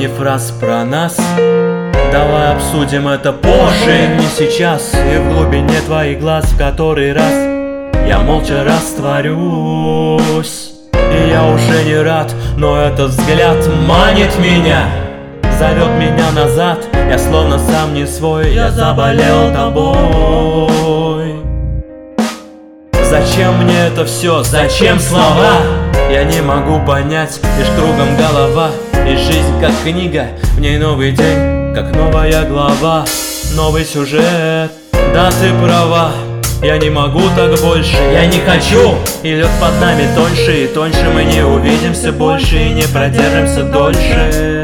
сотни фраз про нас. Давай обсудим это позже, не сейчас. И в глубине твоих глаз в который раз я молча растворюсь. И я уже не рад, но этот взгляд манит меня, зовет меня назад. Я словно сам не свой, я заболел тобой. Зачем мне это все, зачем слова? Я не могу понять, лишь кругом голова. И жизнь как книга, в ней новый день, как новая глава, новый сюжет. Да, ты права, я не могу так больше, я не хочу. И лед под нами тоньше и тоньше, мы не увидимся больше и не продержимся дольше.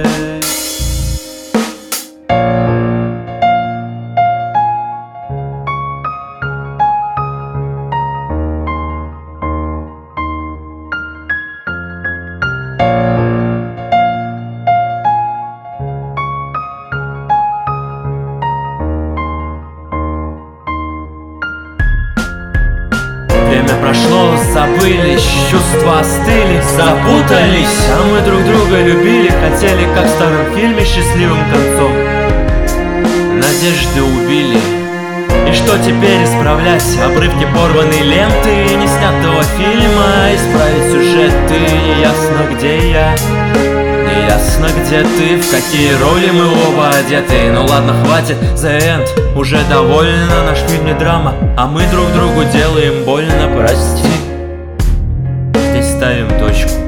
Время прошло, забылись, чувства остыли, запутались. А мы друг друга любили, хотели, как в старом фильме, счастливым концом. Надежды убили. И что теперь исправлять? Обрывки порванной ленты и не снятого фильма. Исправить сюжеты, неясно где я, неясно где ты, в какие роли мы оба одеты. Ну ладно, хватит, the end, уже довольно. Наш мир не драма, а мы друг другу делаем больно. Прости, здесь ставим точку.